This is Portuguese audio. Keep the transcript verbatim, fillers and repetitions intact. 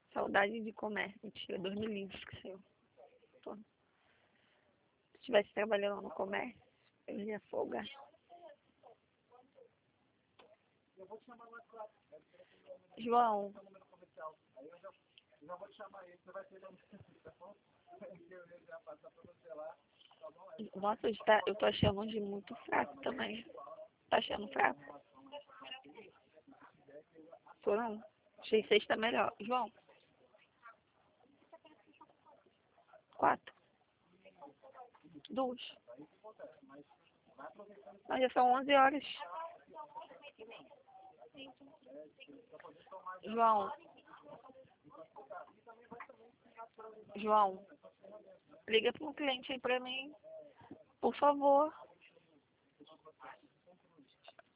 Saudade de comer. Mentira, Deus me livre, que se eu tô- se estivesse trabalhando no comércio, eu ia folgar. João, nossa, hoje tá- eu tô achando hoje muito fraco também. Tá achando fraco? Tô não. Achei sexta melhor. João, quatro, duas. Mas já são onze horas. João, João, liga para um cliente aí pra mim, por favor.